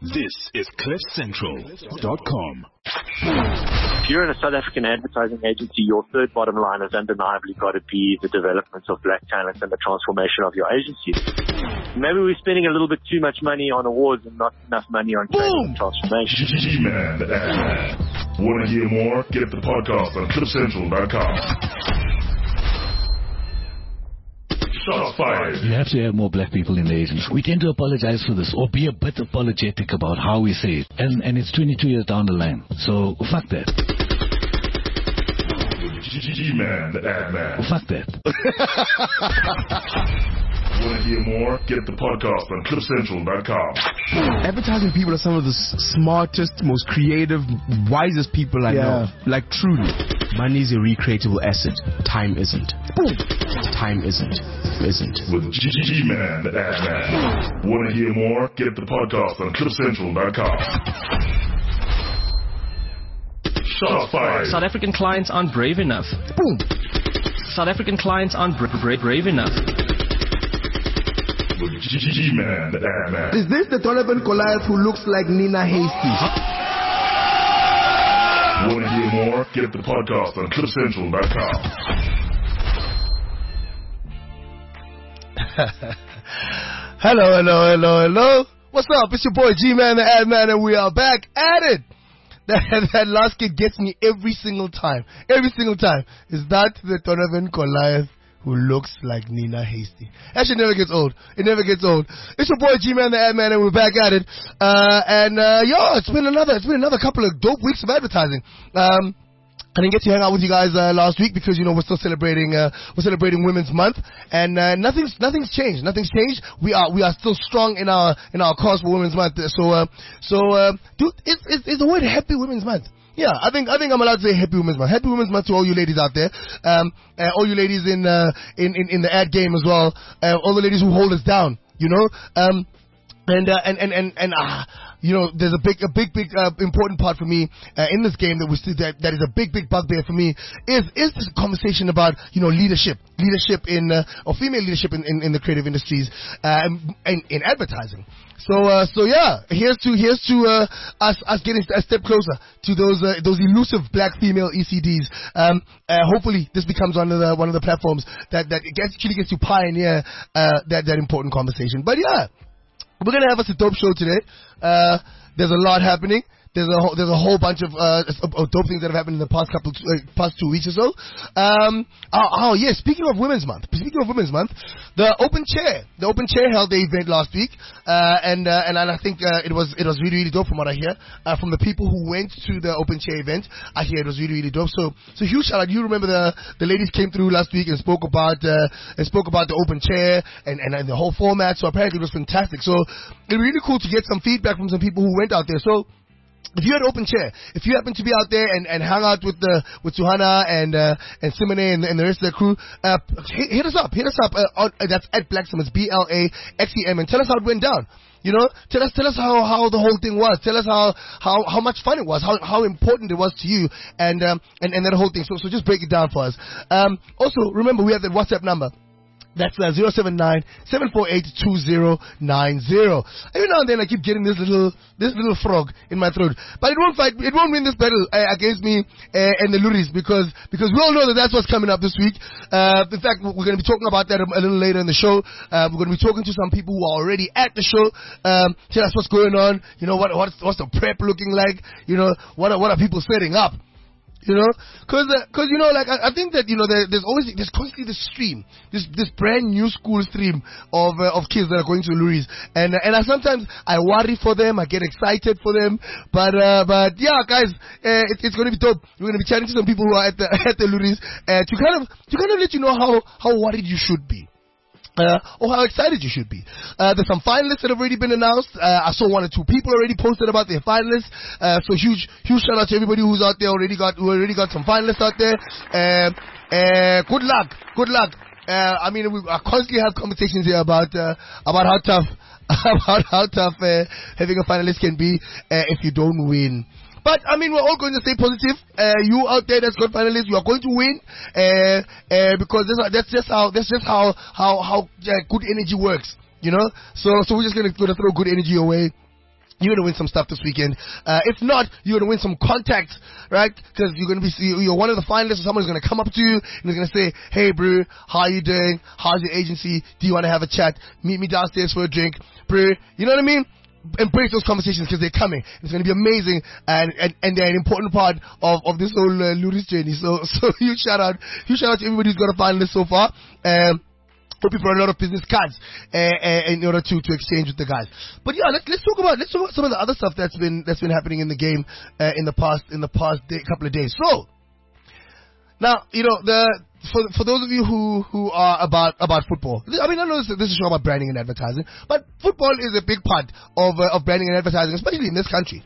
This is CliffCentral.com. If you're in a South African advertising agency, your third bottom line has undeniably got to be the development of black talent and the transformation of your agency. Maybe we're spending a little bit too much money on awards and not enough money on training and transformation. G-Man, the ad man. Want to hear more? Get the podcast on CliffCentral.com. Shots fired. You have to have more black people in the agency. We tend to apologize for this or be a bit apologetic about how we say it. And it's 22 years down the line. So, fuck that. G-Man, the ad man. Fuck that. Want to hear more? Get the podcast on CliffCentral.com. Advertising people are some of the smartest, most creative, wisest people I know. Like, truly. Money is a recreatable asset. Time isn't. Boom. Time isn't. With G-Man, the ad man. Want to hear more? Get the podcast on CliffCentral.com. Shots fired. South African clients aren't brave enough. Boom. South African clients aren't brave enough. With G-Man, the ad man. Is this the Donovan Goliath who looks like Nina Hasty? Want to hear more? Get the podcast on CliffCentral.com. Hello. What's up? It's your boy G-Man, the ad man, and we are back at it. That last kid gets me every single time. Is that the Donovan Goliath who looks like Nina Hasty? That shit never gets old. It never gets old. It's your boy G-Man, the ad man, and we're back at it. It's been another couple of dope weeks of advertising. I didn't get to hang out with you guys last week because we're still celebrating Women's Month, and nothing's changed. We are still strong in our cause for Women's Month. Dude, is the word Happy Women's Month? Yeah, I think I'm allowed to say Happy Women's Month. Happy Women's Month to all you ladies out there, all you ladies in the ad game as well, all the ladies who hold us down. There's a big important part for me in this game that is a big bugbear for me is this conversation about leadership in or female leadership in the creative industries and in advertising. So here's to us getting a step closer to those elusive black female ECDs. Hopefully this becomes one of the platforms that actually gets to pioneer that important conversation. But yeah. We're gonna have us a dope show today. There's a lot happening. There's a whole bunch of dope things that have happened in the past 2 weeks or so. Speaking of Women's Month, the Open Chair held the event last week, and I think it was really dope from what I hear from the people who went to the Open Chair event. I hear it was really dope. So huge shout out. You remember the ladies came through last week and spoke about the Open Chair and the whole format. So apparently it was fantastic. So it'd be really cool to get some feedback from some people who went out there. So if you had Open Chair, if you happen to be out there and hang out with Suhana and Simone and the rest of the crew, hit us up. That's at Blaxem. It's BLAXEM, and tell us how it went down. Tell us how the whole thing was. Tell us how much fun it was, how important it was to you, and that whole thing. So just break it down for us. Also, remember we have that WhatsApp number. That's 079-748-2090. Every now and then I keep getting this little frog in my throat, but it won't win this battle against me and the Luris because we all know that's what's coming up this week. In fact, we're going to be talking about that a little later in the show. We're going to be talking to some people who are already at the show. Tell us what's going on. What's the prep looking like? What are people setting up? Cause I think that, there's constantly this stream, this brand new school stream of kids that are going to Luris. And sometimes I worry for them, I get excited for them. But yeah, guys, it's going to be dope. We're going to be chatting to some people who are at the Luris, to kind of let you know how worried you should be. Or how excited you should be. There's some finalists that have already been announced. I saw 1 or 2 people already posted about their finalists. So huge shout out to everybody who's out there who already got some finalists out there. Good luck. I constantly have conversations here about how tough having a finalist can be if you don't win. But we're all going to stay positive. You out there that's got finalists, you are going to win, because that's just how good energy works, So we're just gonna throw good energy away. you're going to win some stuff this weekend. If not, you're going to win some contacts, right? Because you're going to be, you're one of the finalists, and someone's going to come up to you and they're going to say, hey, bro, how are you doing? How's your agency? Do you want to have a chat? Meet me downstairs for a drink, bro. You know what I mean? Embrace those conversations because they're coming. It's going to be amazing, and they're an important part of this whole Luris journey. So huge shout out to everybody who's got a finalist so far. Hope you brought a lot of business cards in order to exchange with the guys. But yeah, let's talk about some of the other stuff that's been happening in the game in the past couple of days. So now, you know, for those of you who are about football, I mean, I know this is a show about branding and advertising, but football is a big part of branding and advertising, especially in this country.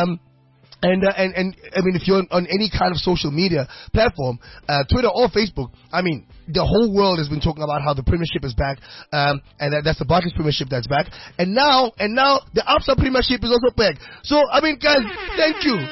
And I mean, if you're on any kind of social media platform, Twitter or Facebook, I mean, the whole world has been talking about how the Premiership is back, and that's the Barclays Premiership that's back, and now the Absa Premiership is also back. So I mean, guys, thank you.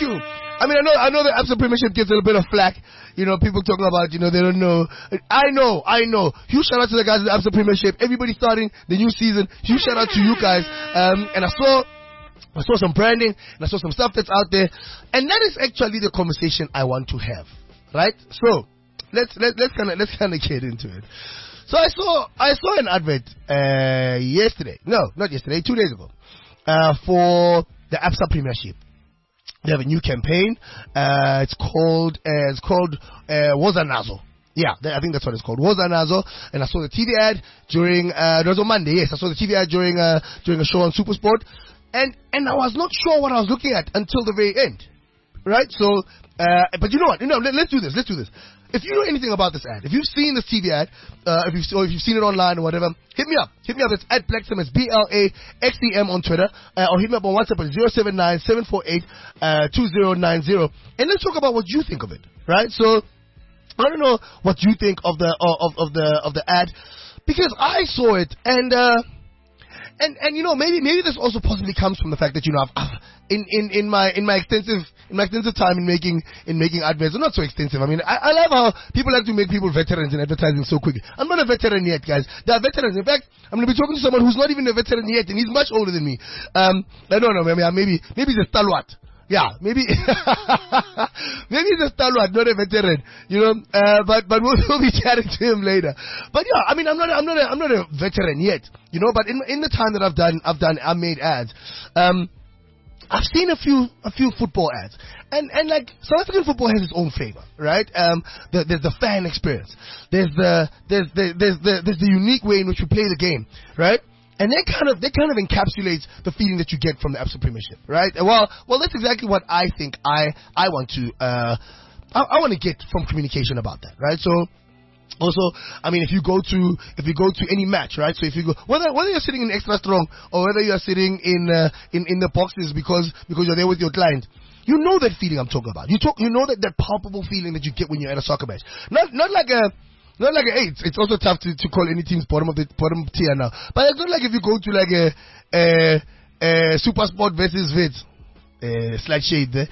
I mean, I know the Absa Premiership gets a little bit of flack. You know, people talking about, you know, they don't know. I know. Huge shout out to the guys at the Absa Premiership. Everybody starting the new season. Huge shout out to you guys. And I saw some branding, and I saw some stuff that's out there, and that is actually the conversation I want to have, right? So let's kind of get into it. So I saw an advert yesterday. No, not yesterday. 2 days ago, for the Absa Premiership. They have a new campaign. It's called Woza Nazo. Yeah, I think that's what it's called, Woza Nazo. And I saw the TV ad during it was on Monday. Yes, I saw the TV ad during a show on SuperSport. And I was not sure what I was looking at until the very end, right? So, but you know what? Let's do this. If you know anything about this ad, if you've seen this TV ad, if you've seen it online or whatever, hit me up. It's at Blaxem. It's BLAXEM on Twitter, or hit me up on WhatsApp at 079-748-2090, and let's talk about what you think of it, right? So, I don't know what you think of the ad, because I saw it and you know, maybe this also possibly comes from the fact that, you know, in my extensive time in making adverts, not so extensive. I mean, I love how people like to make people veterans in advertising so quickly. I'm not a veteran yet, guys. There are veterans. In fact, I'm going to be talking to someone who's not even a veteran yet, and he's much older than me. I don't know. Maybe he's a stalwart. Yeah, maybe he's a stalwart, not a veteran, you know. But we'll be chatting to him later. But yeah, I mean, I'm not a veteran yet, you know. But in the time that I've made ads, I've seen a few football ads, and like South African football has its own flavor, right? There's the fan experience, there's the unique way in which we play the game, right? And that kind of encapsulates the feeling that you get from the Absa Premiership, right? Well, that's exactly what I think I want to get from communication about that, right? So, also, I mean, if you go to any match, right? So if you go, whether you're sitting in extra strong or whether you're sitting in the boxes because you're there with your client, you know that feeling I'm talking about. You know that palpable feeling that you get when you're at a soccer match. Not like a hey, it's also tough to call any team's bottom tier now. But it's not like if you go to like a SuperSport versus Wits. Slight shade there.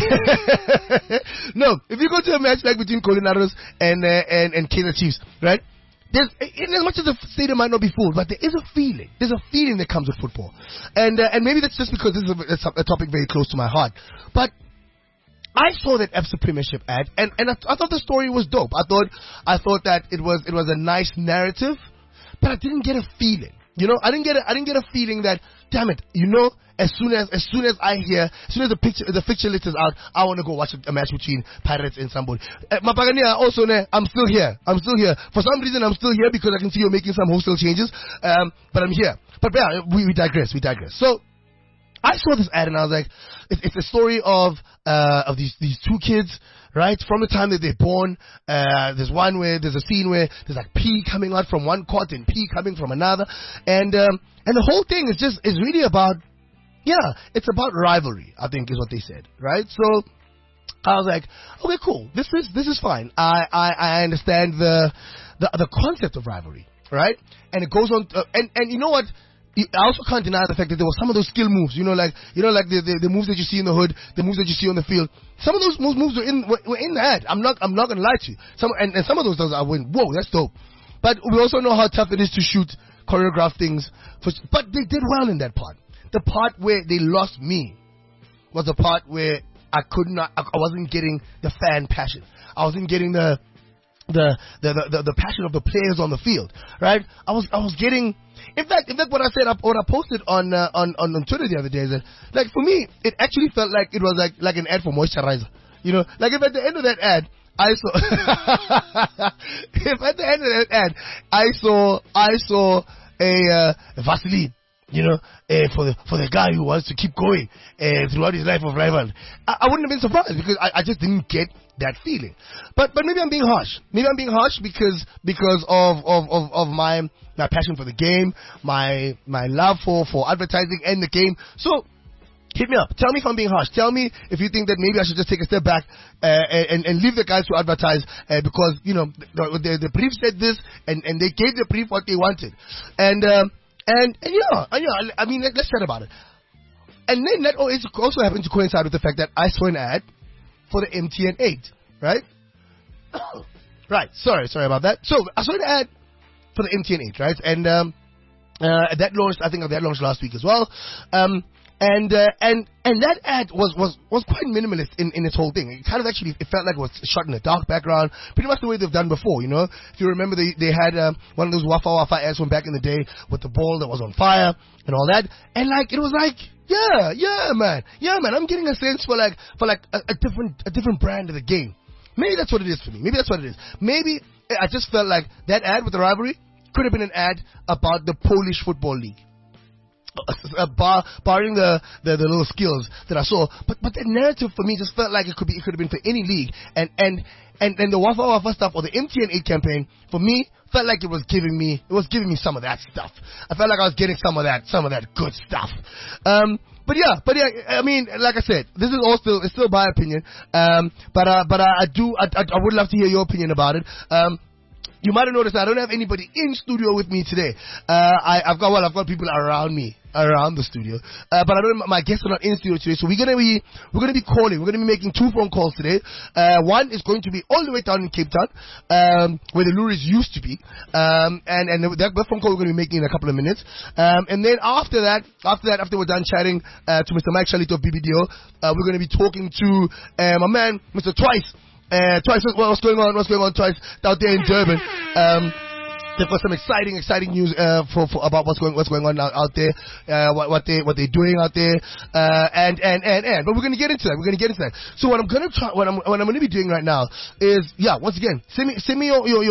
No, if you go to a match like between Colineros and Kaizer Chiefs, right? As much as the stadium might not be full, but there is a feeling. There's a feeling that comes with football, and maybe that's just because this is a topic very close to my heart. But I saw that Absa Premiership ad, and I thought the story was dope. I thought that it was a nice narrative, but I didn't get a feeling. You know, I didn't get a feeling that, damn it, you know, as soon as the fixture list is out, I want to go watch a match between Pirates and somebody. Mapagania, also, I'm still here. For some reason, I'm still here because I can see you're making some wholesale changes. But I'm here. But yeah, we digress. So, I saw this ad and I was like, it's a story of these two kids, right? From the time that they're born, there's a scene where there's like pee coming out from one court and pee coming from another, and the whole thing is really about, it's about rivalry, I think is what they said, right? So I was like, okay, cool, this is fine. I understand the concept of rivalry, right? And it goes on, and you know what? I also can't deny the fact that there were some of those skill moves, like the moves that you see in the hood, the moves that you see on the field. Some of those moves were in the ad. I'm not gonna lie to you. Some of those I went, whoa, that's dope. But we also know how tough it is to shoot choreographed things. But they did well in that part. the part where they lost me was the part where I wasn't getting the fan passion. I wasn't getting the passion of the players on the field, right? I was getting, in fact, what I said, what I posted on Twitter the other day is that, like, for me, it actually felt like it was like an ad for moisturizer. You know, like if at the end of that ad, I saw a Vaseline, you know, for the guy who wants to keep going throughout his life of rival, I wouldn't have been surprised because I just didn't get that feeling. But maybe I'm being harsh. Maybe I'm being harsh because of my passion for the game, my love for advertising and the game. So hit me up. Tell me if I'm being harsh. Tell me if you think that maybe I should just take a step back and leave the guys to advertise because, you know, the brief said this and they gave the brief what they wanted. And yeah, I mean, let's chat about it. And then that also happened to coincide with the fact that I saw an ad for the MTN 8, right? Right, sorry about that. So I saw an ad for the MTN 8, right? And that launched, I think that launched last week as well. And that ad was quite minimalist in its whole thing. It kind of actually, it felt like it was shot in a dark background, pretty much the way they've done before, you know. If you remember, they had one of those Wafa ads from back in the day with the ball that was on fire and all that. And like, it was like, yeah, man, I'm getting a sense for a different brand of the game. Maybe that's what it is for me. Maybe I just felt like that ad with the rivalry could have been an ad about the Polish Football League. Barring the little skills that I saw, but the narrative for me just felt like it could have been for any league, and the Wafa stuff or the MTN 8 campaign for me felt like it was giving me some of that stuff. I felt like I was getting some of that good stuff. But yeah, I mean, like I said, this is it's still my opinion. But I would love to hear your opinion about it. You might have noticed I don't have anybody in studio with me today. I've got people around the studio, but my guests are not in studio today. So we're gonna be calling. We're gonna be making 2 phone calls today. One is going to be all the way down in Cape Town, where the Luries used to be, and that phone call we're gonna be making in a couple of minutes. And then after we're done chatting to Mr. Mike Shalito of BBDO, we're gonna be talking to my man, Mr. Twice. Twice, what's going on, Twice, out there in Durban. They've got some exciting news about what's going on out there, what they're doing out there, but we're gonna get into that. So what I'm gonna be doing right now is, once again, send me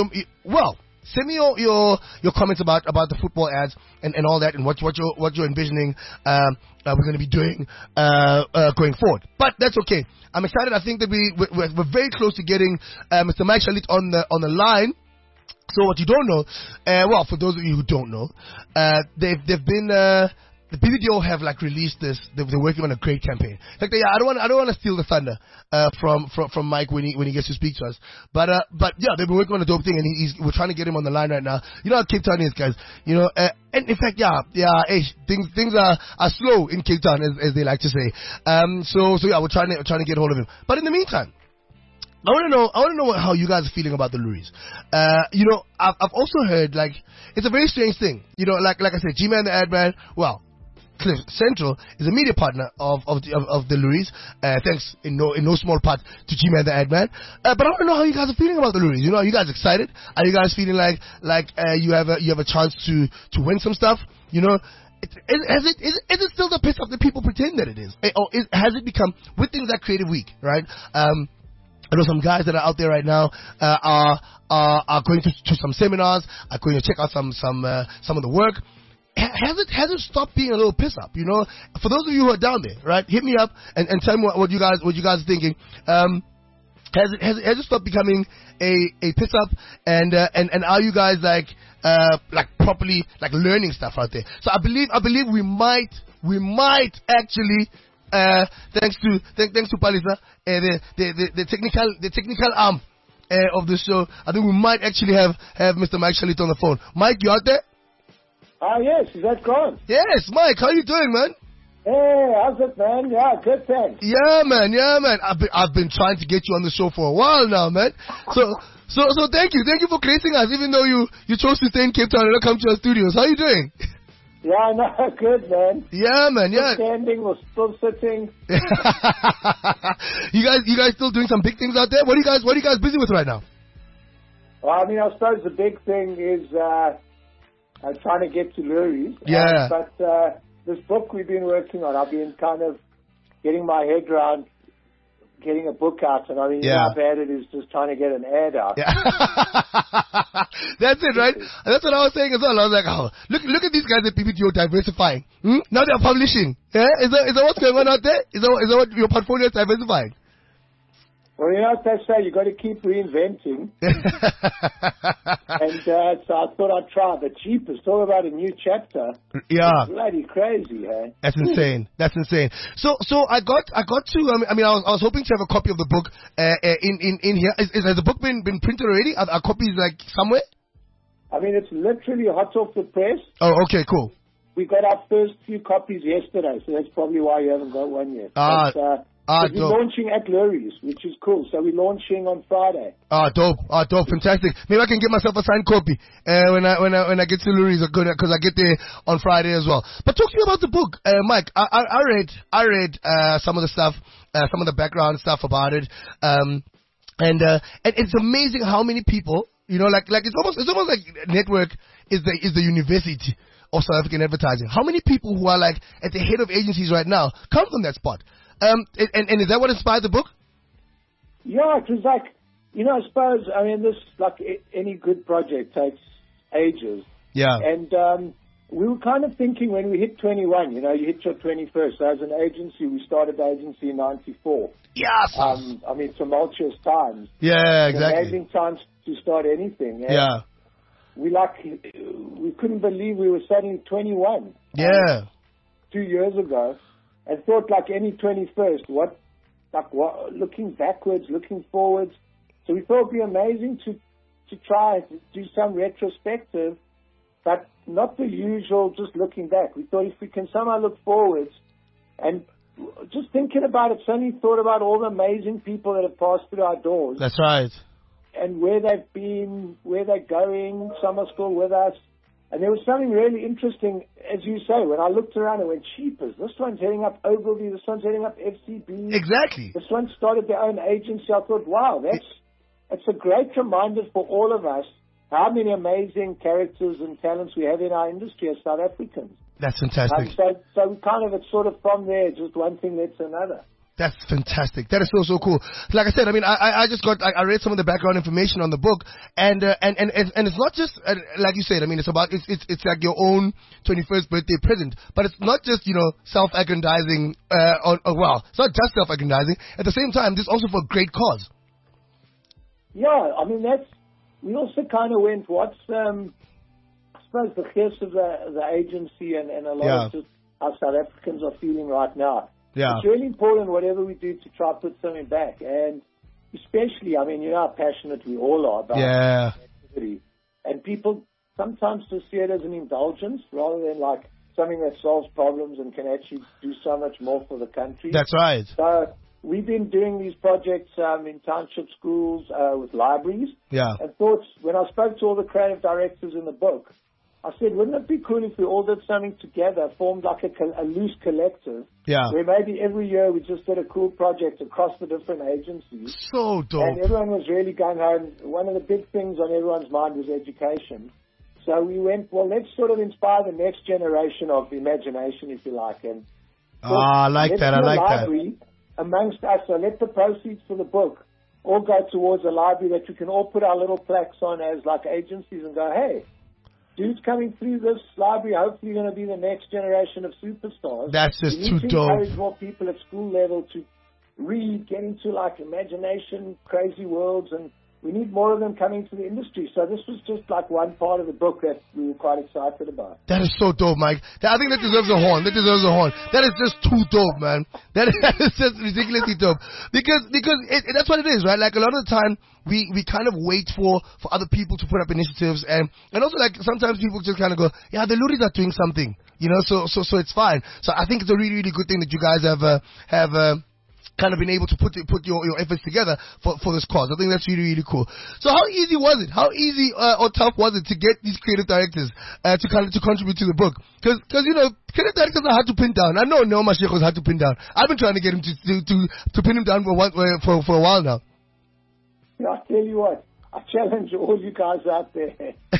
your comments about the football ads and all that, and what you're envisioning we're going to be doing going forward. But that's okay. I'm excited. I think that we're very close to getting Mr. Mike Shalit on the line. So what you don't know, for those of you who don't know, they've been the BBDO have released this. They're working on a great campaign. I don't want to steal the thunder from Mike when he gets to speak to us. But yeah, they've been working on a dope thing, and we're trying to get him on the line right now. You know how Cape Town is, guys. You know, and in fact, things are slow in Cape Town, as they like to say. So yeah, we're trying to get hold of him. But in the meantime, I want to know how you guys are feeling about the Luries. You know, I've also heard it's a very strange thing. You know, like I said, G-Man the Ad Man. Well, Cliff Central is a media partner of the Luries. Thanks in no small part to G-Man the Ad Man. But I want to know how you guys are feeling about the Luries. You know, are you guys excited? Are you guys feeling like you have a chance to win some stuff? You know. Is it still the piss off that people pretend that it is? Or has it become, with things like Creative Week, right? I know some guys that are out there right now are going to some seminars, are going to check out some of the work. Has it stopped being a little piss up? You know, for those of you who are down there, right? Hit me up and tell me what you guys are thinking. Has it stopped becoming a piss up? And are you guys properly learning stuff out there? So I believe we might actually. Thanks to Palisa, the technical arm of the show. I think we might actually have Mr. Mike Shalit on the phone. Mike, you out there? Yes. Is that gone? Yes, Mike. How you doing, man? Hey, how's it, man? Yeah, good, thanks. Yeah, man. I've been trying to get you on the show for a while now, man. So thank you for gracing us, even though you chose to stay in Cape Town and not come to our studios. How you doing? Yeah, no, good, man. Yeah, man. Still Yeah. standing or still sitting. you guys still doing some big things out there? What are you guys busy with right now? Well, I mean, I suppose the big thing is trying to get to Lurie's. Yeah. But this book we've been working on, I've been kind of getting my head around getting a book out, and I mean, Yeah. how bad it is just trying to get an ad out. Yeah. That's it, right? That's what I was saying as well. I was like, oh, look at these guys at PPTO diversifying. Now they're publishing. Yeah? Is that what's going on out there? Is that what your portfolio is diversifying? Well, you know what they say, you got to keep reinventing. And so I thought I'd try the cheapest. Talk about a new chapter. Yeah. It's bloody crazy, eh? That's insane. That's insane. So I got to. I was hoping to have a copy of the book in here. Has the book been printed already? Are copies like somewhere? I mean, it's literally hot off the press. Oh, okay, cool. We got our first few copies yesterday, so that's probably why you haven't got one yet. But we're launching at Lurie's, which is cool. So we're launching on Friday. Dope, fantastic. Maybe I can get myself a signed copy when I get to Lurie's, because I get there on Friday as well. But talk to me about the book, Mike. I read some of the stuff, some of the background stuff about it, and it's amazing how many people, you know, like it's almost like Network is the university of South African advertising. How many people who are like at the head of agencies right now come from that spot? And is that what inspired the book? Yeah, it was like, you know, I suppose, I mean, this, like any good project, takes ages. Yeah. And we were kind of thinking when we hit 21, you know, you hit your 21st. So as an agency, we started the agency in 94. Yes. I mean, tumultuous times. Yeah, exactly. Amazing times to start anything. And yeah. We couldn't believe we were suddenly 21. Yeah. 2 years ago. And thought, like any 21st, what, looking backwards, looking forwards. So we thought it'd be amazing to try to do some retrospective, but not the usual just looking back. We thought if we can somehow look forwards, and just thinking about it, suddenly thought about all the amazing people that have passed through our doors. That's right. And where they've been, where they're going, some are still with us. And there was something really interesting, as you say, when I looked around and went, cheapers, this one's heading up Ogilvy, this one's heading up FCB. Exactly. This one started their own agency. I thought, wow, it's a great reminder for all of us how many amazing characters and talents we have in our industry as South Africans. That's fantastic. So we kind of, it's sort of from there, just one thing led to another. That's fantastic. That is so cool. Like I said, I mean, I read some of the background information on the book, and it's not just like you said. I mean, it's like your own 21st birthday present, but it's not just, you know, self-aggrandizing. It's not just self-aggrandizing. At the same time, this is also for a great cause. Yeah, I mean we also kind of went what's I suppose the gist of the agency and a lot of just how South Africans are feeling right now. Yeah. It's really important, whatever we do, to try to put something back. And especially, I mean, you know how passionate we all are about activity. And people sometimes just see it as an indulgence rather than like something that solves problems and can actually do so much more for the country. That's right. So we've been doing these projects in township schools with libraries. Yeah. And thought, when I spoke to all the creative directors in the book, I said, wouldn't it be cool if we all did something together, formed like a loose collective, where maybe every year we just did a cool project across the different agencies. So dope. And everyone was really going home. One of the big things on everyone's mind was education. So we went, well, let's sort of inspire the next generation of imagination, if you like. And I like that. I like that. Amongst us, so let the proceeds for the book all go towards a library that we can all put our little plaques on as like agencies and go, hey, dudes coming through this library, hopefully going to be the next generation of superstars. That's just too dope. We need to encourage more people at school level to read, get into like imagination, crazy worlds, and we need more of them coming to the industry. So this was just like one part of the book that we were quite excited about. That is so dope, Mike. I think that deserves a horn. That deserves a horn. That is just too dope, man. That is just ridiculously dope. Because that's what it is, right? Like a lot of the time, we kind of wait for other people to put up initiatives, and also like sometimes people just kind of go, yeah, the Lurie's are doing something, you know, so it's fine. So I think it's a really, really good thing that you guys have kind of been able to put your efforts together for this cause. I think that's really, really cool. So how easy was it? How easy or tough was it to get these creative directors to contribute to the book? Because creative directors are hard to pin down. I know Neo Mashego is hard to pin down. I've been trying to get him to pin him down for a while now. I'll tell you what, I challenge all you guys out there.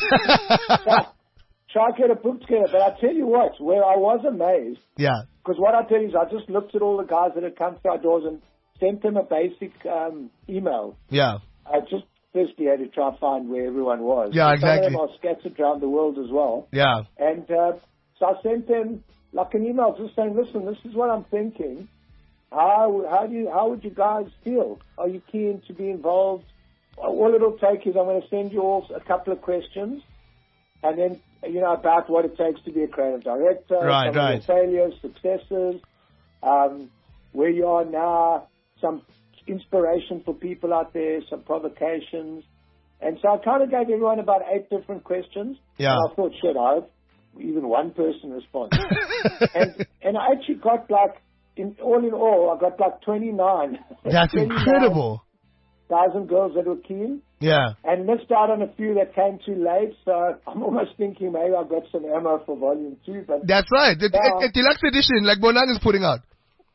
Try to get a book together, but I tell you what, where I was amazed. Yeah. Because what I tell you is I just looked at all the guys that had come through our doors and sent them a basic email. Yeah. I just firstly had to try and find where everyone was. Yeah, exactly. Some of them are scattered around the world as well. Yeah. And so I sent them like an email just saying, listen, this is what I'm thinking. How would you guys feel? Are you keen to be involved? All it'll take is I'm going to send you all a couple of questions, and then about what it takes to be a creative director, some of your failures, successes, where you are now, some inspiration for people out there, some provocations. And so I kind of gave everyone about 8 different questions. Yeah. And I thought, shit, I hope even one person responds. and I actually got all in all, I got 29. That's 29 incredible. Guys and girls that were keen. Yeah. And missed out on a few that came too late, so I'm almost thinking maybe I've got some ammo for volume 2. But that's right. A deluxe edition like Bonang is putting out.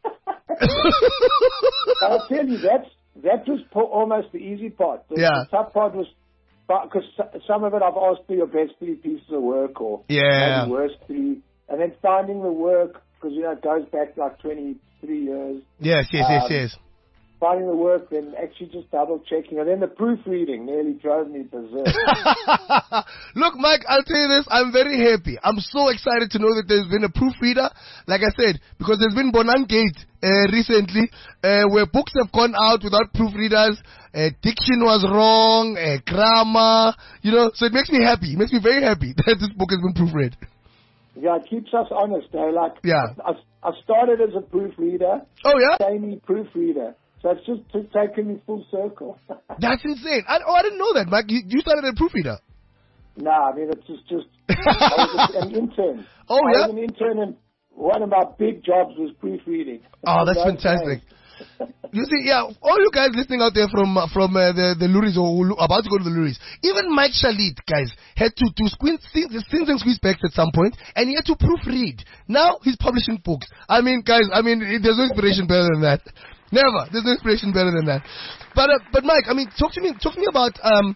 I'll tell you, that was almost the easy part. The tough part was, because some of it I've asked for your best 3 pieces of work or maybe worst 3. And then finding the work, because it goes back 23 years. Yes. Finding the work, then actually just double-checking. And then the proofreading nearly drove me berserk. Look, Mike, I'll tell you this. I'm very happy. I'm so excited to know that there's been a proofreader, like I said, because there's been Bonang Gate recently, where books have gone out without proofreaders. Diction was wrong, grammar, so it makes me happy. It makes me very happy that this book has been proofread. Yeah, it keeps us honest, though. I started as a proofreader. Oh, yeah? Proofreader. So it's just taken me full circle. That's insane. I didn't know that, Mike. You started as a proofreader. No, I mean, it's just I was an intern. Oh, yeah? I was an intern, and one of my big jobs was proofreading. Oh, that's fantastic. You see, all you guys listening out there from the Luris or who about to go to the Luris, even Mike Shalit, guys, had to squint things and squeeze backs at some point, and he had to proofread. Now he's publishing books. I mean, guys, there's no inspiration better than that. Never. There's no inspiration better than that. But Mike, talk to me about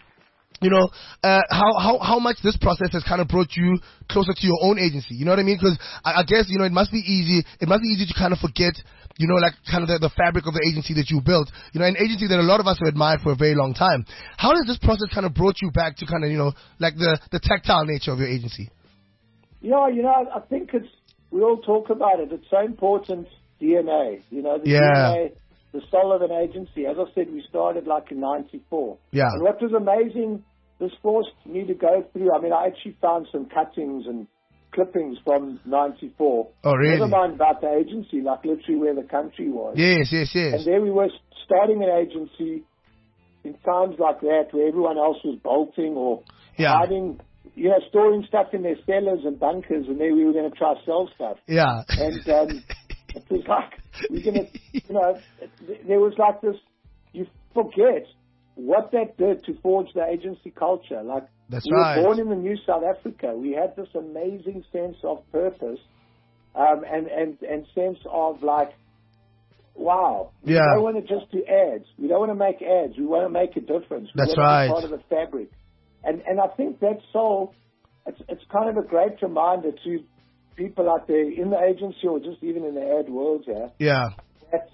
how much this process has kind of brought you closer to your own agency. You know what I mean? Because I guess it must be easy. It must be easy to kind of forget, kind of the fabric of the agency that you built. An agency that a lot of us have admired for a very long time. How has this process kind of brought you back to kind of the tactile nature of your agency? Yeah, I think we all talk about it. It's so important. DNA, DNA, the soul of an agency. As I said, we started in 94. Yeah. And what was amazing, this forced me to go through, I actually found some cuttings and clippings from 94. Oh, really? Never mind about the agency, literally where the country was. Yes. And there we were starting an agency in times like that where everyone else was bolting or hiding, storing stuff in their cellars and bunkers, and there we were going to try to sell stuff. Yeah. And it was we're going to, there was this, you forget what that did to forge the agency culture. That's we right. were born in the new South Africa. We had this amazing sense of purpose and sense of wow. We don't want to just do ads. We don't want to make ads. We want to make a difference. That's right. Be part of the fabric. And I think that soul, it's kind of a great reminder to people out there in the agency or just even in the ad world here. Yeah. That,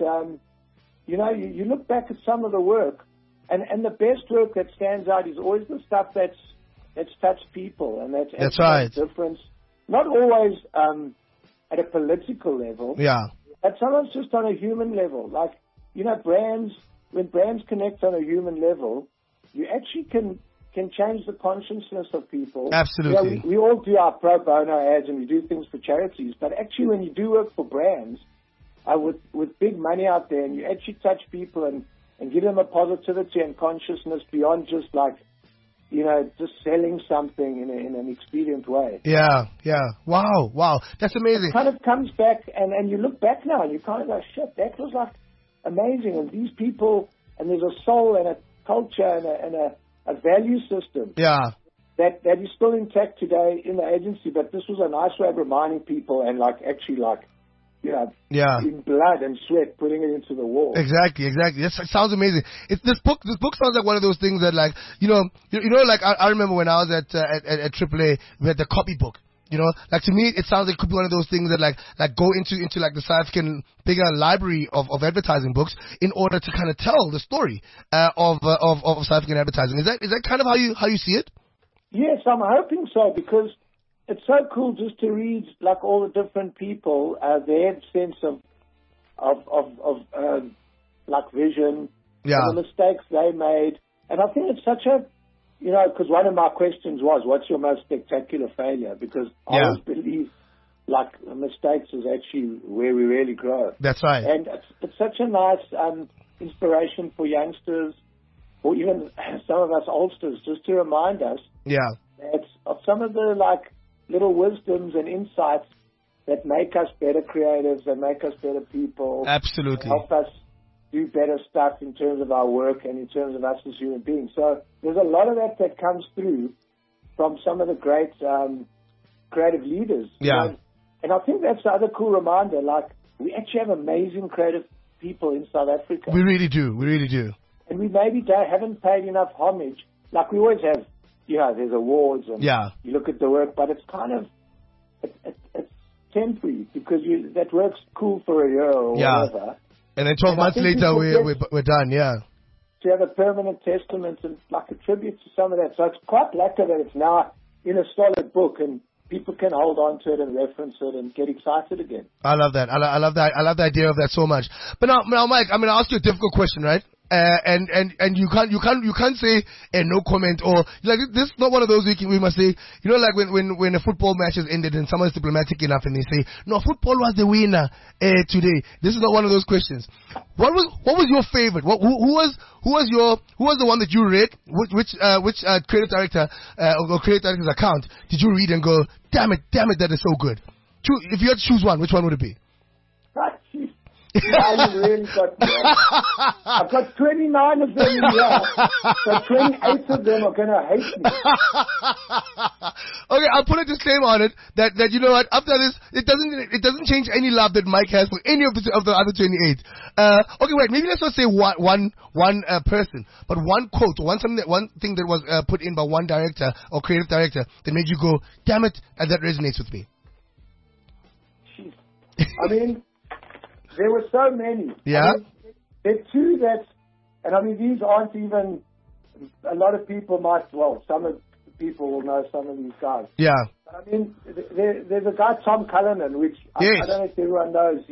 you look back at some of the work, and the best work that stands out is always the stuff that's touched people and that's right. made a difference. Not always at a political level. Yeah. But sometimes just on a human level. Brands, when brands connect on a human level, you actually can change the consciousness of people. Absolutely. We all do our pro bono ads and we do things for charities, but actually when you do work for brands with big money out there and you actually touch people and give them a positivity and consciousness beyond just just selling something in an expedient way. Yeah. Wow. That's amazing. It kind of comes back and you look back now and you kind of go, shit, that was amazing. And these people, and there's a soul and a culture and a value system Yeah. that is still intact today in the agency. But this was a nice way of reminding people and Yeah. in blood and sweat, putting it into the wall. Exactly. That sounds amazing. This book sounds like one of those things that, like, like I remember when I was at AAA, we had the copybook. Like, to me, it sounds like it could be one of those things that like go into like the South African bigger library of advertising books in order to kind of tell the story of South African advertising. Is that kind of how you see it? Yes, I'm hoping so, because it's so cool just to read like all the different people, their sense of like vision, and the mistakes they made, and I think it's such a because one of my questions was, what's your most spectacular failure? Because I always believe, like, mistakes is actually where we really grow. That's right. And it's such a nice inspiration for youngsters, or even some of us oldsters, just to remind us that of some of the, like, little wisdoms and insights that make us better creatives, that make us better people. Absolutely. Help us do better stuff in terms of our work and in terms of us as human beings. So there's a lot of that comes through from some of the great creative leaders. Yeah. And I think that's the other cool reminder. Like, we actually have amazing creative people in South Africa. We really do. And we maybe haven't paid enough homage. Like, we always have, there's awards and you look at the work, but it's kind of, it's temporary, because that work's cool for a year or whatever. And then 12 months later, we're done, to have a permanent testament and like a tribute to some of that. So it's quite lucky that it's now in a solid book and people can hold on to it and reference it and get excited again. I love that. I love that. I love the idea of that so much. But now, Mike, I'm going to ask you a difficult question, right? And you can't say no comment, or like, this is not one of those we must say, like when a football match has ended and someone's diplomatic enough and they say, no, football was the winner today. This is not one of those questions. What was your favorite? Who was the one that you read? Which creative director or creative director's account did you read and go, damn it, that is so good? If you had to choose one, which one would it be? Now you really got me. I've got 29 of them in here, so 28 of them are going to hate me. Okay, I'll put a disclaimer on it that you know what, after this, it doesn't change any love that Mike has for any of the other 28. Okay, wait, maybe let's not say one person, but one quote, one thing that was put in by one director or creative director that made you go, damn it, and that resonates with me. I mean, there were so many. Yeah. I mean, there are two and I mean, these aren't even, a lot of people some of the people will know some of these guys. Yeah. But I mean, there's a guy, Tom Cullinan, which I don't know if everyone knows.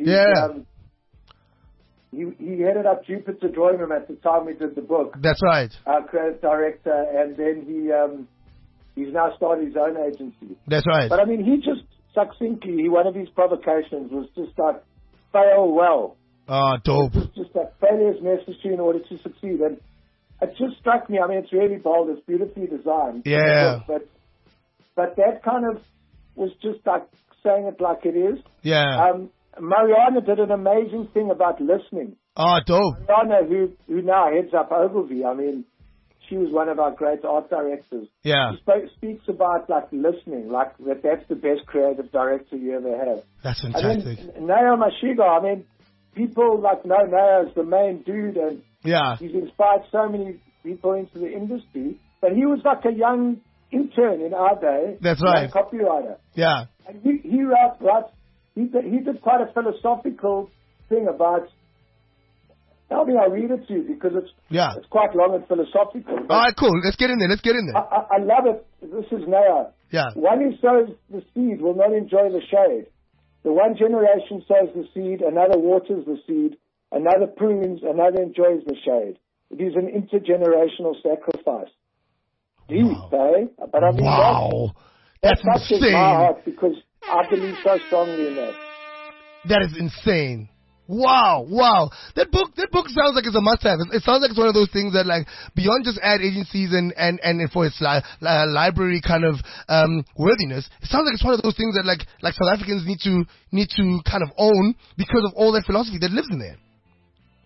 He headed up Jupiter Drawing Room at the time we did the book. That's right. Creative director, and then he's now started his own agency. That's right. But I mean, he just succinctly, one of his provocations was just like, fail well. Oh, dope. It's just that failure is necessary in order to succeed. And it just struck me. I mean, it's really bold. It's beautifully designed. Yeah. But that kind of was just like saying it like it is. Yeah. Mariana did an amazing thing about listening. Oh, dope. Mariana, who now heads up Ogilvy, I mean, she was one of our great art directors. Yeah. She speaks about, like, listening, like that's the best creative director you ever have. That's fantastic. And then Naya Mashiga, I mean, people like know Naya as the main dude, and he's inspired so many people into the industry. But he was like a young intern in our day. That's right. Copywriter. Yeah. And he writes, he did quite a philosophical thing about. Tell me, I'll read it to you because it's quite long and philosophical. All right, cool. Let's get in there. I love it. This is Naya. Yeah. One who sows the seed will not enjoy the shade. The one generation sows the seed, another waters the seed, another prunes, another enjoys the shade. It is an intergenerational sacrifice. Deep, eh? But I mean, that's insane. My heart because I believe so strongly in that. That is insane. Wow. That book sounds like it's a must-have. It sounds like it's one of those things that, like, beyond just ad agencies and for its library kind of worthiness, it sounds like it's one of those things that like South Africans need to kind of own because of all that philosophy that lives in there.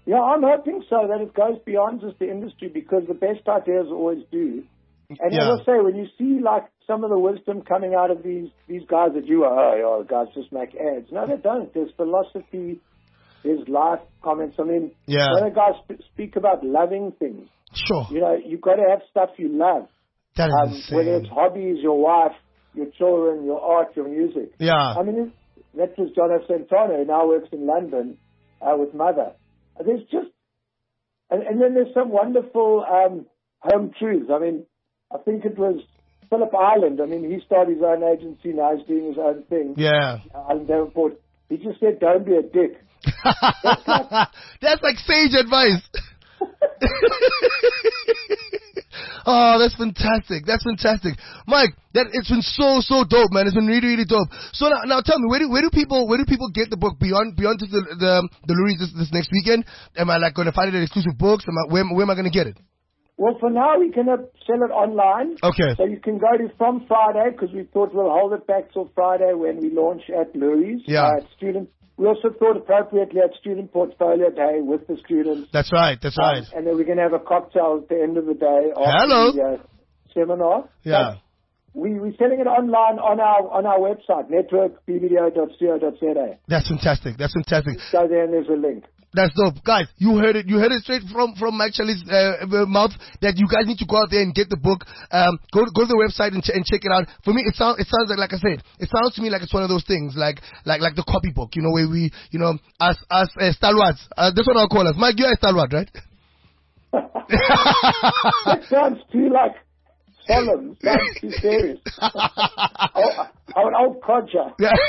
Yeah, I'm hoping so, that it goes beyond just the industry, because the best ideas always do. And as I say, when you see like some of the wisdom coming out of these guys that you are, guys just make ads. No, they don't. There's philosophy, there's life comments. I mean, when the guys speak about loving things, sure, you know, you've got to have stuff you love. That is insane. Whether it's hobbies, your wife, your children, your art, your music. Yeah. I mean, that was John F. Santana, who now works in London with Mother. There's just, and then there's some wonderful home truths. I mean, I think it was Philip Island. I mean, he started his own agency, now he's doing his own thing. Yeah. Island Davenport. He just said, don't be a dick. That's like sage advice. Oh, that's fantastic. That's fantastic. Mike, it's been so dope, man. It's been really dope. So now tell me, where do people get the book beyond just the Lourie's this next weekend? Am I like going to find it at exclusive books? Where am I going to get it? Well, for now, we're going to sell it online. Okay. So you can go to from Friday, because we thought we'll hold it back till Friday when we launch at Lourie's. Yeah. We also thought appropriately at Student Portfolio Day with the students. That's right. And then we're going to have a cocktail at the end of the day after the seminar. Yeah. We're selling it online on our website, networkbvideo.co.za. That's fantastic. So there, and there's a link. That's dope. Guys, you heard it straight from Mike Shelley's mouth that you guys need to go out there and get the book. Go to the website and check it out. For me, it sounds like I said, it sounds to me like it's one of those things, like the copybook, you know, where we, you know, us stalwarts. That's what I'll call us. Mike, you're a stalwart, right? That sounds too like solemn, sounds too serious. An old codger.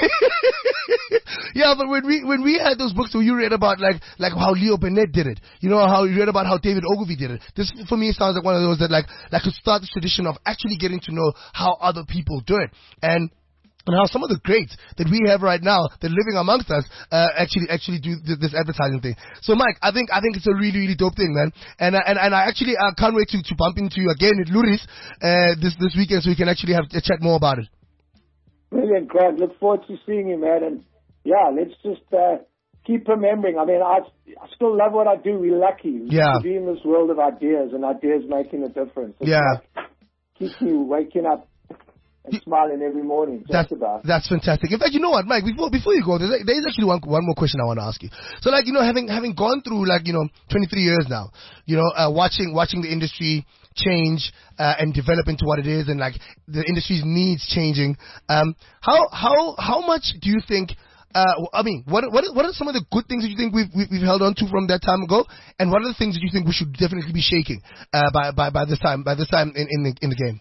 Yeah, but when we had those books where you read about like how Leo Burnett did it, you know, how you read about how David Ogilvy did it. This for me sounds like one of those that like to start this tradition of actually getting to know how other people do it, and how some of the greats that we have right now that are living amongst us actually do this advertising thing. So Mike, I think it's a really dope thing, man. And I actually can't wait to bump into you again at Lourie's this weekend so we can actually have a chat more about it. Brilliant, Grant. Look forward to seeing you, man. And yeah, let's just keep remembering. I mean, I still love what I do. We're lucky to be in this world of ideas and ideas making a difference. It's like, keeps me waking up and smiling every morning. That's fantastic. In fact, you know what, Mike? Before you go, there's actually one more question I want to ask you. So, like, you know, having gone through 23 years now, you know, watching the industry change and develop into what it is, and like the industry's needs changing. How much do you think? I mean, what are some of the good things that you think we've held on to from that time ago, and what are the things that you think we should definitely be shaking by this time in the game?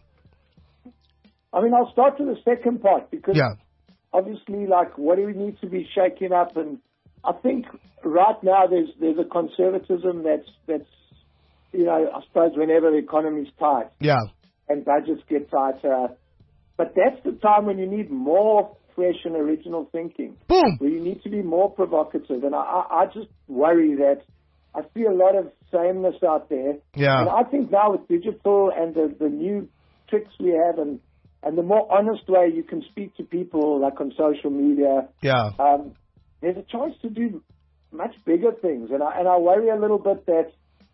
I mean, I'll start with the second part, because obviously, like, what do we need to be shaking up? And I think right now there's a conservatism that's you know, I suppose whenever the economy's tight and budgets get tighter, but that's the time when you need more fresh and original thinking. Boom! Where you need to be more provocative. And I just worry that I see a lot of sameness out there. Yeah. And I think now with digital and the new tricks we have and the more honest way you can speak to people, like on social media, there's a chance to do much bigger things. And I worry a little bit that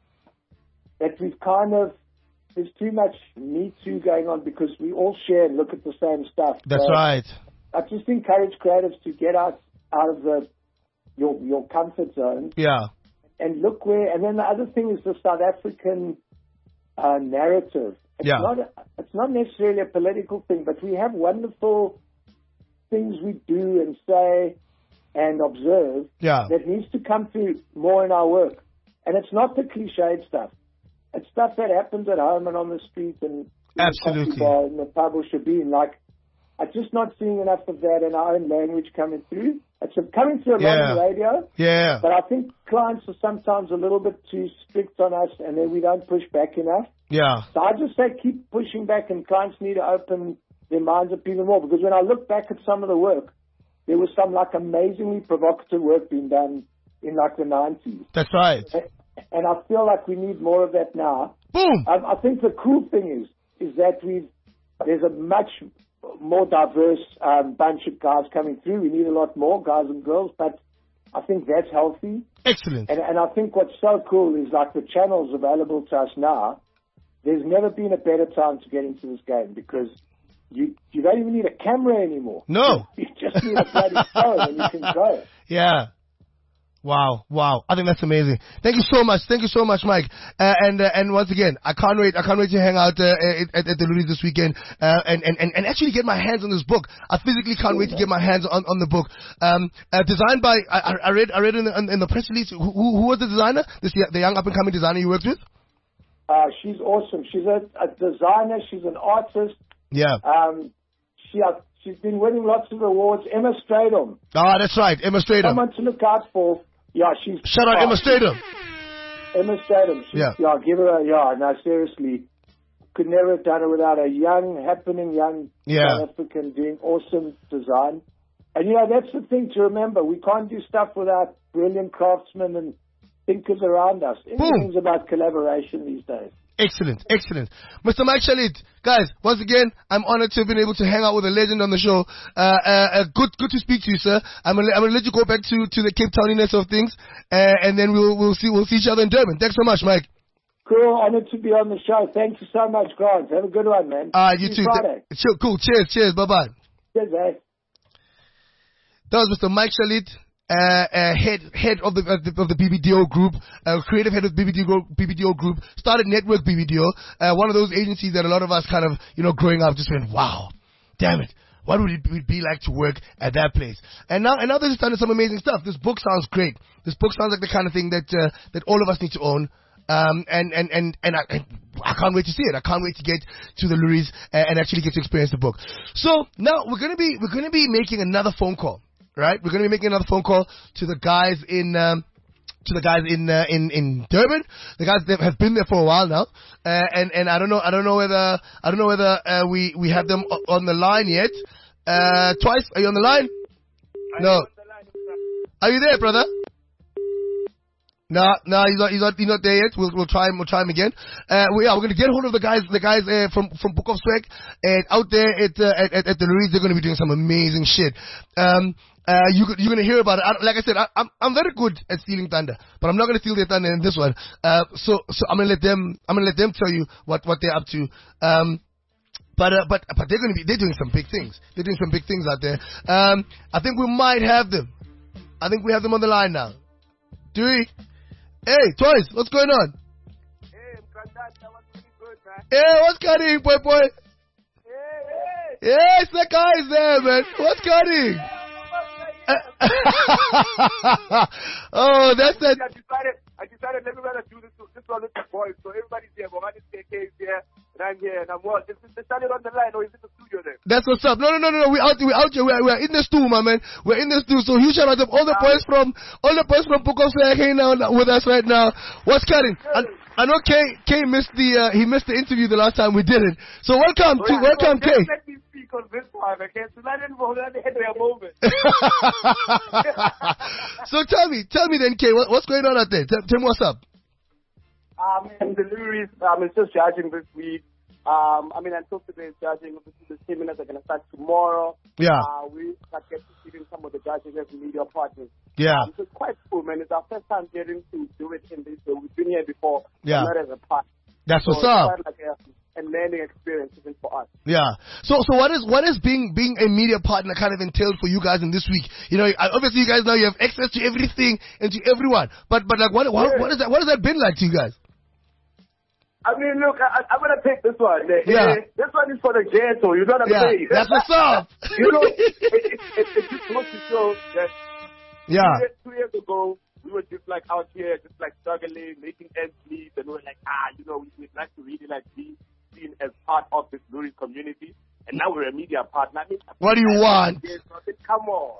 we've kind of, there's too much Me Too going on, because we all share and look at the same stuff. That's right. I just encourage creatives to get out of your comfort zone. Yeah. And look where, and then the other thing is the South African narrative. It's not necessarily a political thing, but we have wonderful things we do and say and observe that needs to come through more in our work. And it's not the cliched stuff. It's stuff that happens at home and on the street and in the coffee bar, in the pub or Shabin. Like, I'm just not seeing enough of that in our own language coming through. It's coming through a lot on the radio. Yeah. But I think clients are sometimes a little bit too strict on us, and then we don't push back enough. Yeah. So I just say keep pushing back, and clients need to open their minds up even more. Because when I look back at some of the work, there was some like amazingly provocative work being done in like the 90s. That's right. And I feel like we need more of that now. Boom! I think the cool thing is that there's a much more diverse bunch of guys coming through. We need a lot more guys and girls, but I think that's healthy. Excellent. And I think what's so cool is like the channels available to us now. There's never been a better time to get into this game because you don't even need a camera anymore. No. You just need a bloody phone and you can go. Yeah. Wow. I think that's amazing. Thank you so much, Mike. And once again, I can't wait to hang out at the Luris this weekend and actually get my hands on this book. I physically can't wait to get my hands on the book. Designed by I read in the press release. Who was the designer? The young up and coming designer you worked with? She's awesome. She's a designer. She's an artist. Yeah. She's been winning lots of awards. Emma Stradom. Ah, that's right, Emma Stradom. Someone to look out for. Yeah, she's... Shout out Emma Stradom. Emma Stradom. Yeah, give her a... Yeah, no, seriously. Could never have done it without a young South African doing awesome design. And, that's the thing to remember. We can't do stuff without brilliant craftsmen and thinkers around us. Everything's about collaboration these days. Excellent. Mr. Mike Shalit, guys, once again, I'm honored to have been able to hang out with a legend on the show. Good to speak to you, sir. I'm gonna let you go back to the Cape Towniness of things, and then we'll see each other in Durban. Thanks so much, Mike. Cool, honored to be on the show. Thank you so much, Grant. Have a good one, man. You too. Cool. Cheers. Bye-bye. Cheers, eh? That was Mr. Mike Shalit. Head of the BBDO group, creative head of BBDO group, started Network BBDO, one of those agencies that a lot of us kind of, growing up just went, wow, damn it, what would it be like to work at that place? And now they're just done some amazing stuff. This book sounds great. This book sounds like the kind of thing that all of us need to own. And I can't wait to see it. I can't wait to get to the Luris and actually get to experience the book. So now we're gonna be making another phone call. Right, we're going to be making another phone call to the guys in Durban, the guys that have been there for a while now, and I don't know whether we have them on the line yet. Twice, are you on the line? No. Are you there, brother? No, he's not there yet. We'll try him again. We're going to get hold of the guys from Book of Swag, and out there at the Luris, they're going to be doing some amazing shit. You're going to hear about it. Like I said, I'm very good at stealing thunder, but I'm not going to steal their thunder in this one. So I'm going to let them tell you what they're up to. But they're doing some big things. They're doing some big things out there. I think we might have them. I think we have them on the line now. Do we? Hey, Toys, what's going on? Hey, that was pretty good, man. Hey, what's going, boy? Hey. Yes, the guy's there, man. What's going? Oh, that's that. I decided let me rather do this one with the boys. So everybody's here. Mohamed KK is here, and I'm here, and I'm what? Is it started on the line or is it the studio there? That's what's up. No. We're out here. We're in the stew, my man. We're in the stew. So huge shout out to all the boys from Book of Swag hanging out with us right now. What's cutting? I know K missed the interview the last time we did it. So welcome K. Let me speak on this one, okay? So I didn't know that at a moment. So tell me then, K, what's going on out there? Tell me what's up. And the Luris, it's just judging this week. Until today is judging. The seminars are going to start tomorrow. Yeah. We start getting some of the judges as media partners. Yeah. So it's quite cool, man. It's our first time getting to do it in this way. We've been here before, yeah. Not as a part. That's what's up. It's quite like a learning experience even for us. Yeah. So what is being a media partner kind of entailed for you guys in this week? Obviously you guys know you have access to everything and to everyone. But like what has that been like to you guys? Look, I'm going to take this one. Yeah. This one is for the ghetto. You know what I'm saying? That's what's up. It just goes to show that 2 years ago, we were just like out here, just like struggling, making ends meet, and we were like, we'd like to really like be seen as part of this Luris community. And now we're a media partner. What do you want? Come on.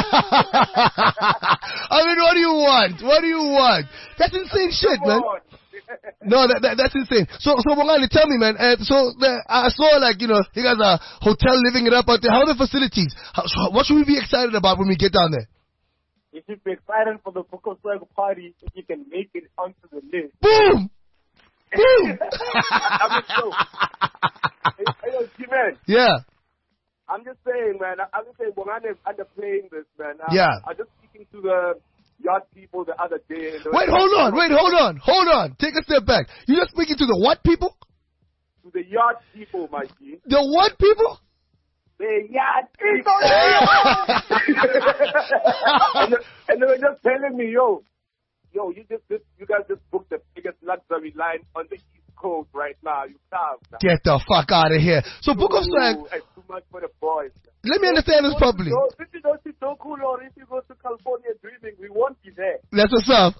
What do you want? What do you want? That's insane shit, man. No, that's insane. So Bongani, tell me, man. I saw you guys are hotel living it up out there. How are the facilities? What should we be excited about when we get down there? You should be excited for the Book of Swag party if you can make it onto the list. Boom! Boom! Man. Yeah. I'm just saying, man. I'm just saying, Bongani is underplaying this, man. Yeah. I'm just speaking to the yacht people the other day. Wait, hold on. Take a step back. You're speaking to the what people? To the yacht people, my G. The what people? The yacht people. and they were just telling me, yo, you guys just booked the biggest luxury line on the East Coast right now. You can't. Get the fuck out of here. So Book of Swag. It's too much for the boys. Let me understand this properly. If you go to Doku or if you go to California dreaming, we won't be there. That's what's up.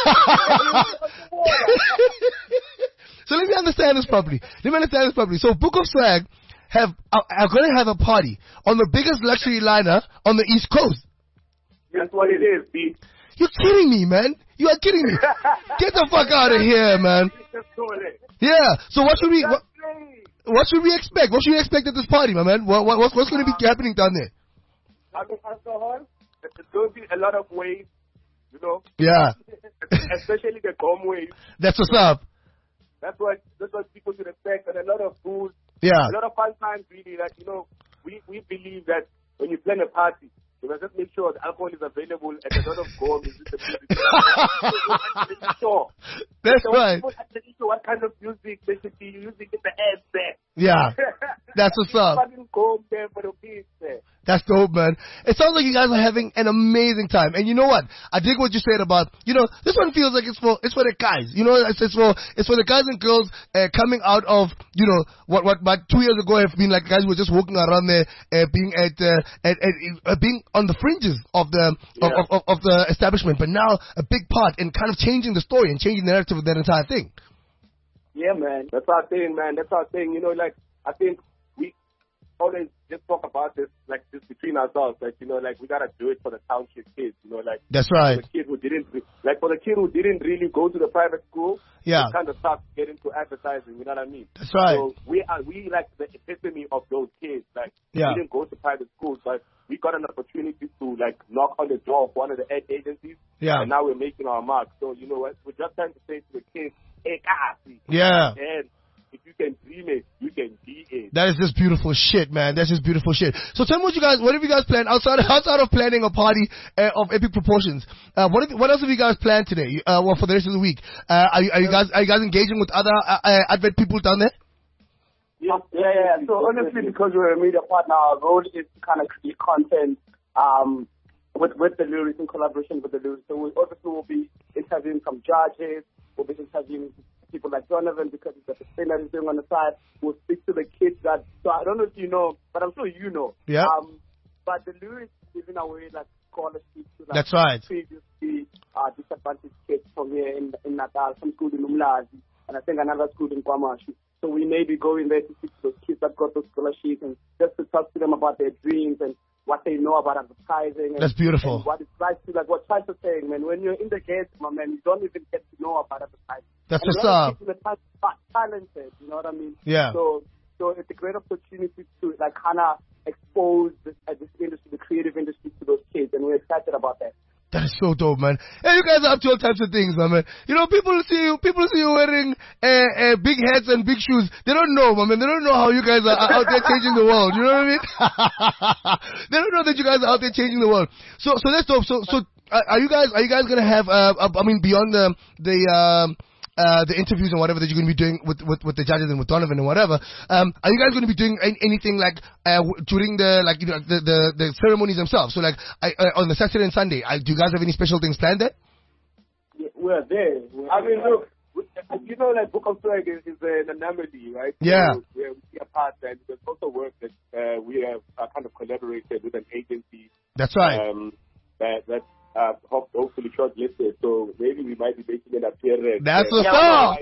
So let me understand this properly. So Book of Swag are going to have a party on the biggest luxury liner on the East Coast. That's what it is, B. You're kidding me, man. You are kidding me. Get the fuck out of here, man. Yeah. So what should we expect? What should we expect at this party, my man? What's going to be happening down there? Alcohol. There's going to be a lot of waves, you know. Yeah. Especially the gum wave. That's what's up. That's what people should expect, and a lot of food. Yeah. A lot of fun times, really. Like, you know, we believe that when you plan a party, you must just make sure the alcohol is available and a lot of gum is the music. That's right. People actually show what kind of music they should be using in the ads there. Yeah. That's what's up. That's dope, man. It sounds like you guys are having an amazing time. And you know what? I dig what you said about, you know, this one feels like it's for the guys. You know, it's for the guys and girls coming out of, you know, what 2 years ago have been like guys who were just walking around there, being being on the fringes of the establishment, but now a big part in kind of changing the story and changing the narrative of that entire thing. Yeah, man. That's our thing, man. That's our thing. You know, like, I think we always just talk about this, like, just between ourselves. Like, you know, like, we gotta do it for the township kids, you know, like. That's right. For the kid who didn't really go to the private school. Yeah. Kind of start getting into advertising, you know what I mean? That's right. So we like the epitome of those kids. Like, yeah. We didn't go to private schools, but we got an opportunity to, like, knock on the door of one of the ad agencies. Yeah. And now we're making our mark. So, you know what? We're just trying to say to the kids, yeah. And if you can dream it, you can be it. That is just beautiful shit, man. That's just beautiful shit. So tell me what have you guys planned outside of planning a party of epic proportions? What else have you guys planned today? For the rest of the week? Are you guys engaging with other advert people down there? Yeah. So honestly, because we're a media partner, our role is to kind of create content with the lyrics in collaboration with the lyrics. So we'll be interviewing some judges. We'll be interviewing people like Donovan because it's the thing that he's doing on the side. We'll speak to the kids so I don't know if you know, but I'm sure you know. Yeah. But the lyrics giving away like scholarships to like that's right. previously disadvantaged kids from here in Natal, some school in Umlazi, and I think another school in Kwamashi. So we may be going there to speak to those kids that got those scholarships and just to talk to them about their dreams and what they know about advertising. That's beautiful. And what it's like to, like what Charles was saying, man, when you're in the gates, my man, you don't even get to know about advertising. That's what's up. People are talented, you know what I mean? Yeah. So it's a great opportunity to like kind of expose this industry, the creative industry, to those kids, and we're excited about that. That is so dope, man. Hey, you guys are up to all types of things, man. You know, people see you wearing big hats and big shoes. They don't know, man. They don't know how you guys are out there changing the world. You know what I mean? They don't know that you guys are out there changing the world. So that's dope. So are you guys gonna have beyond the interviews and whatever that you're going to be doing with the judges and with Donovan and whatever, are you guys going to be doing anything like during the ceremonies themselves? So like on the Saturday and Sunday, do you guys have any special things planned there? Yeah, we're there. I mean, look, you know, like Book of Swag is an anomaly, right? Yeah. So we are part, and there's also work that we have kind of collaborated with an agency. That's right. That hopefully shortlisted, so maybe we might be making an appearance. That's what's up.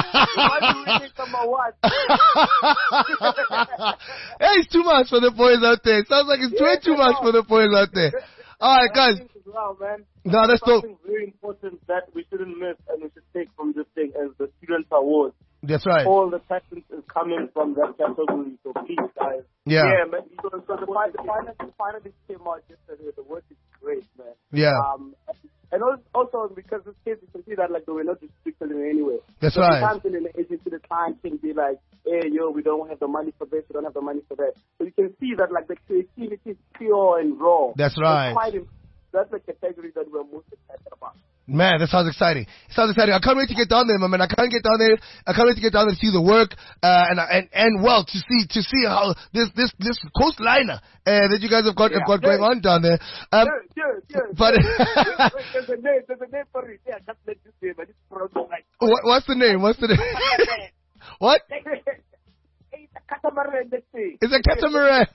Hey, it's too much for the boys out there. It sounds like it's way too much for the boys out there. All right, guys. No, that's dope. Something very important that we shouldn't miss and we should take from this thing as the Students Awards. That's right. All the passion is coming from that category, so please, guys. Yeah. Yeah, man. So the finalists came out yesterday. The work is great, man. Yeah. And also because this case, you can see that like we're not restricted in any way. That's right. Sometimes in an agency, the client can be like, hey, we don't have the money for this, we don't have the money for that. So you can see that like the creativity is pure and raw. That's right. That's the category that we're most excited about. Man, that sounds exciting. It sounds exciting. I can't wait to get down there, my man. I can't wait to get down there to see the work, and to see how this coastliner that you guys have got going on down there. But there's a name for it. Yeah, just let you say, but it's what's the name? What's the name? What? It's a catamaran, let's say. It's a catamaran.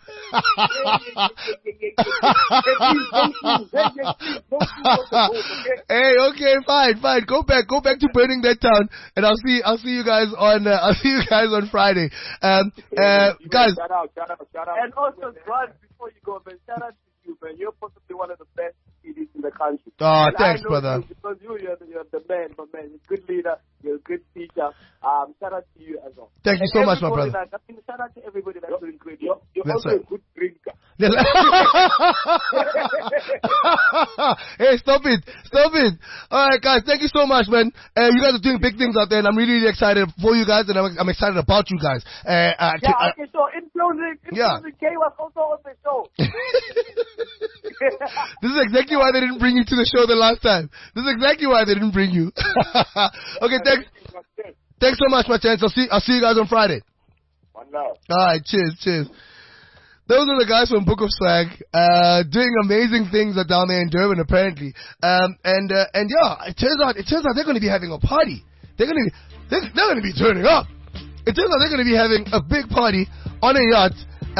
Hey, okay, fine. Go back to burning that town, and I'll see you guys on Friday. Guys. Shout out. And also, Ron, before you go, man, shout out to you, man. You're possibly one of the best CDs in the country. Oh, and thanks, brother. Because you're the man, my man. You're a good leader. You're a good teacher. Shout out to you as well. Thank you so much, my brother. Shout out to everybody that's doing great. You're also a good drinker. Hey, stop it. All right, guys, thank you so much, man. You guys are doing big things out there, and I'm really, really excited for you guys, and I'm excited about you guys. Okay, so Influencing K was also on the show. This is exactly why they didn't bring you to the show the last time. This is exactly why they didn't bring you. Okay, thanks so much, my chance. I'll see you guys on Friday. One love. All right, cheers. Those are the guys from Book of Swag, doing amazing things down there in Durban, apparently. And yeah, it turns out they're going to be having a party. They're going to be turning up. It turns out they're going to be having a big party on a yacht,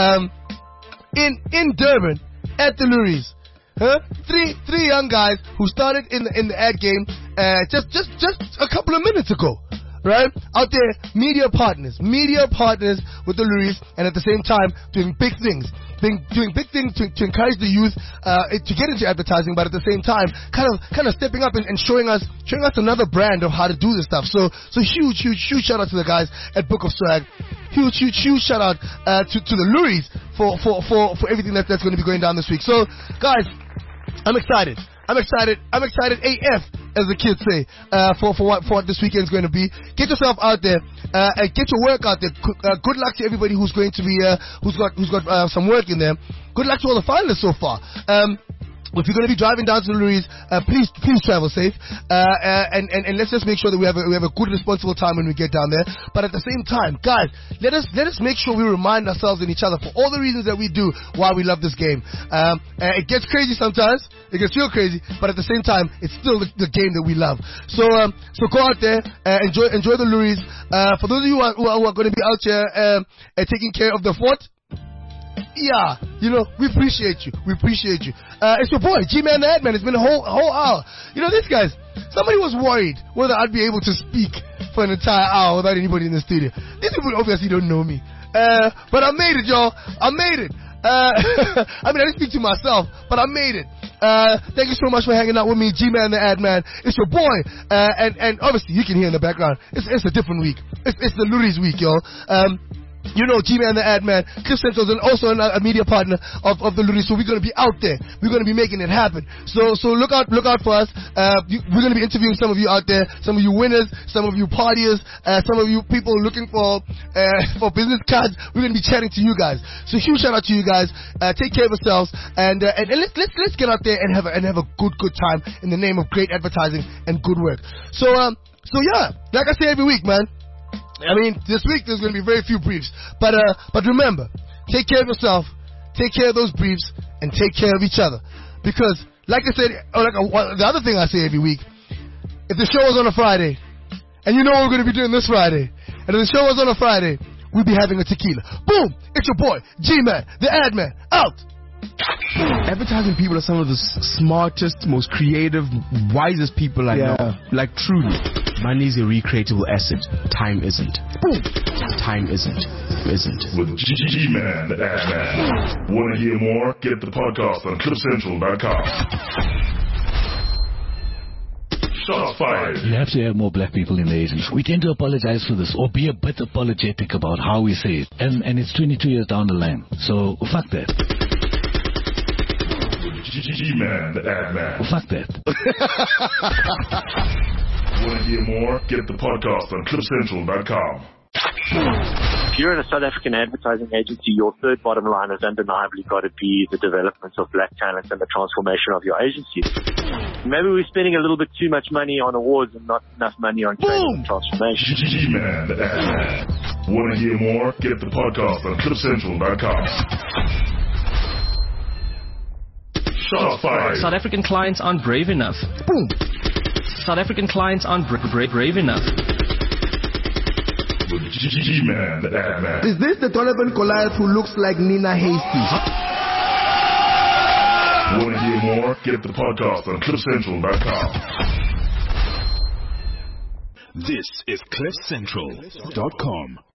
in Durban at the Luries. Three young guys who started in the ad game, just a couple of minutes ago. Right? Out there, media partners with the Luries, and at the same time, doing big things. Doing big things to encourage the youth, to get into advertising, but at the same time, kind of stepping up and showing us another brand of how to do this stuff. So huge shout out to the guys at Book of Swag. Huge shout out, to the Luries for everything that's going to be going down this week. So, guys, I'm excited AF, as the kids say, for what this weekend's going to be. Get yourself out there, and get your work out there. Good luck to everybody who's going to be, who's got some work in there. Good luck to all the finalists so far. If you're going to be driving down to the Luries, please travel safe, and let's just make sure that we have a good, responsible time when we get down there. But at the same time, guys, let us make sure we remind ourselves and each other for all the reasons that we do why we love this game. It gets crazy sometimes, it gets real crazy, but at the same time, it's still the game that we love. So go out there, enjoy the Luries. For those of you who are going to be out here taking care of the fort. Yeah, we appreciate you. It's your boy, G-Man the Ad-Man. It's been a whole hour. These guys, somebody was worried whether I'd be able to speak for an entire hour without anybody in the studio. These people obviously don't know me. But I made it, y'all. I made it. I didn't speak to myself, but I made it. Thank you so much for hanging out with me, G-Man the Ad-Man. It's your boy. And obviously, you can hear in the background, it's a different week. It's the Luries week, y'all. G-Man the Ad-Man, Cliff Central is also a media partner of the Luries, so we're going to be out there. We're going to be making it happen. So look out for us. We're going to be interviewing some of you out there, some of you winners, some of you partiers, some of you people looking for business cards. We're going to be chatting to you guys. So huge shout out to you guys. Take care of yourselves, and let's get out there and have a good time in the name of great advertising and good work. So yeah, like I say every week, man. This week there's going to be very few briefs, but remember, take care of yourself, take care of those briefs, and take care of each other. Because, like I said, the other thing I say every week, if the show was on a Friday, and you know what we're going to be doing this Friday, and if the show was on a Friday, we'd be having a tequila. Boom! It's your boy, G-Man, the Ad-Man, out! Advertising people are some of the smartest, most creative, wisest people I know. Like, truly. Money is a recreatable asset. Time isn't. Time isn't. With G-Man, the Ad-Man. Want to hear more? Get the podcast on CliffCentral.com. Shots fired. You have to have more black people in the agency. We tend to apologize for this, or be a bit apologetic about how we say it. And it's 22 years down the line. So, fuck that. G-Man, the Ad-Man. Fuck that. Want to hear more? Get the podcast on CliffCentral.com. If you're in a South African advertising agency, your third bottom line has undeniably got to be the development of black talent and the transformation of your agency. Maybe we're spending a little bit too much money on awards and not enough money on training and transformation. G-Man, the Ad-Man. Want to hear more? Get the podcast on CliffCentral.com. Shots fired. South African clients aren't brave enough. Boom. South African clients aren't brave enough. G-Man, the Ad-Man. Is this the Donovan Goliath who looks like Nina Hasty? Want to hear more? Get the podcast on CliffCentral.com. This is CliffCentral.com.